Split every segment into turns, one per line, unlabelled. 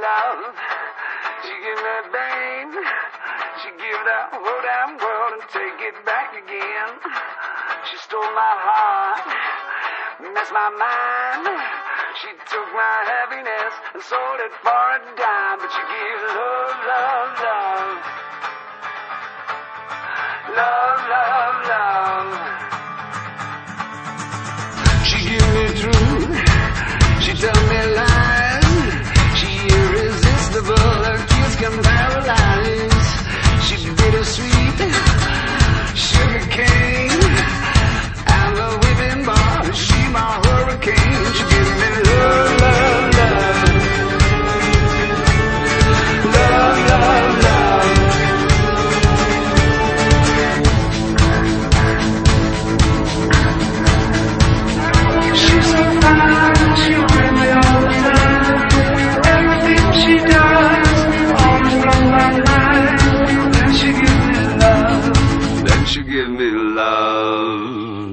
love. She give me pain. She give the whole damn world and take it back again. She stole my heart, messed my mind. She took my happiness and sold it for a dime. But she gives love, love, love. Love, love, love. She give me truth. She tell me lies. She irresistible. Her kiss can paralyze. She bittersweet, sugar cane. I'm a whipping bar. She my hurricane. She give me love, love, love. Love, love, love. She's so fine. She with me all the time. Everything she does always blows my mind. Then she give me love. Then she give me love.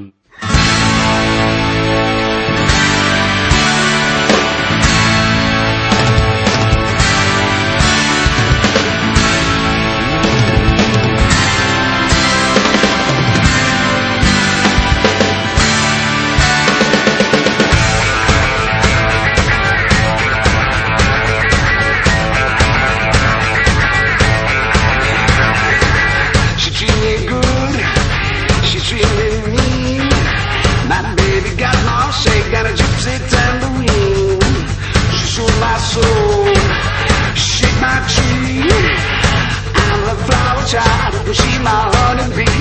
Got a gypsy tambourine. She sold my soul, shake my tree. I'm the flower child, and she my honeybee.